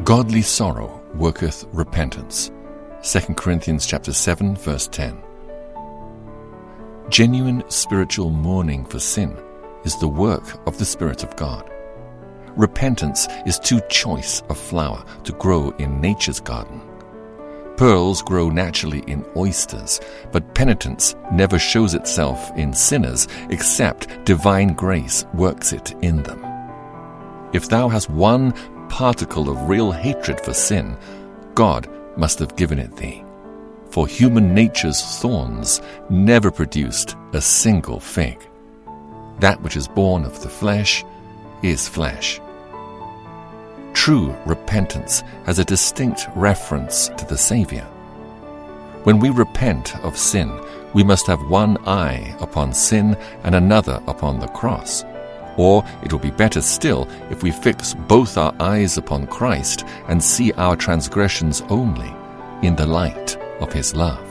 Godly sorrow worketh repentance. 2 Corinthians chapter 7, verse 10. Genuine spiritual mourning for sin is the work of the Spirit of God. Repentance is too choice a flower to grow in nature's garden. Pearls grow naturally in oysters, but penitence never shows itself in sinners except divine grace works it in them. If thou hast one particle of real hatred for sin, God must have given it thee. For human nature's thorns never produced a single fig. That which is born of the flesh is flesh. True repentance has a distinct reference to the Savior. When we repent of sin, we must have one eye upon sin and another upon the cross. Or it will be better still if we fix both our eyes upon Christ and see our transgressions only in the light of His love.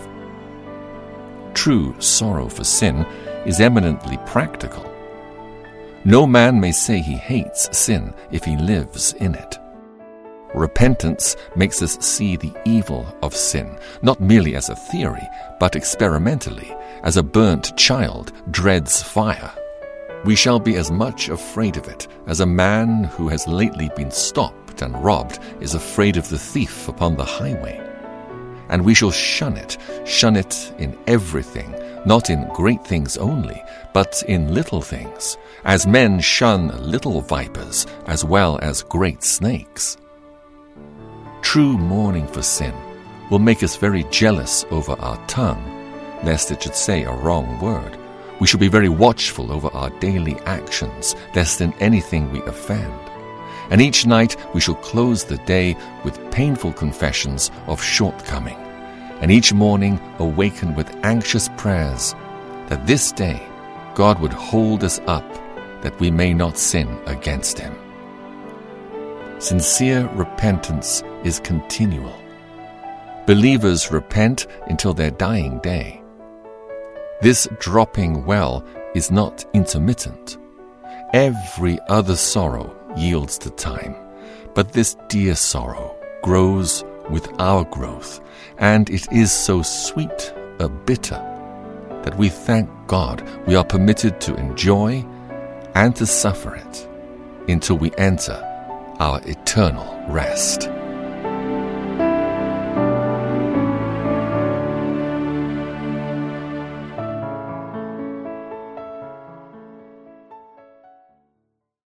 True sorrow for sin is eminently practical. No man may say he hates sin if he lives in it. Repentance makes us see the evil of sin, not merely as a theory, but experimentally, as a burnt child dreads fire. We shall be as much afraid of it as a man who has lately been stopped and robbed is afraid of the thief upon the highway. And we shall shun it in everything, not in great things only, but in little things, as men shun little vipers as well as great snakes. True mourning for sin will make us very jealous over our tongue, lest it should say a wrong word. We should be very watchful over our daily actions, lest in anything we offend. And each night we shall close the day with painful confessions of shortcoming, and each morning awaken with anxious prayers that this day God would hold us up, that we may not sin against Him. Sincere repentance is continual. Believers repent until their dying day. This dropping well is not intermittent. Every other sorrow yields to time, but this dear sorrow grows with our growth, and it is so sweet a bitter that we thank God we are permitted to enjoy and to suffer it until we enter our eternal rest.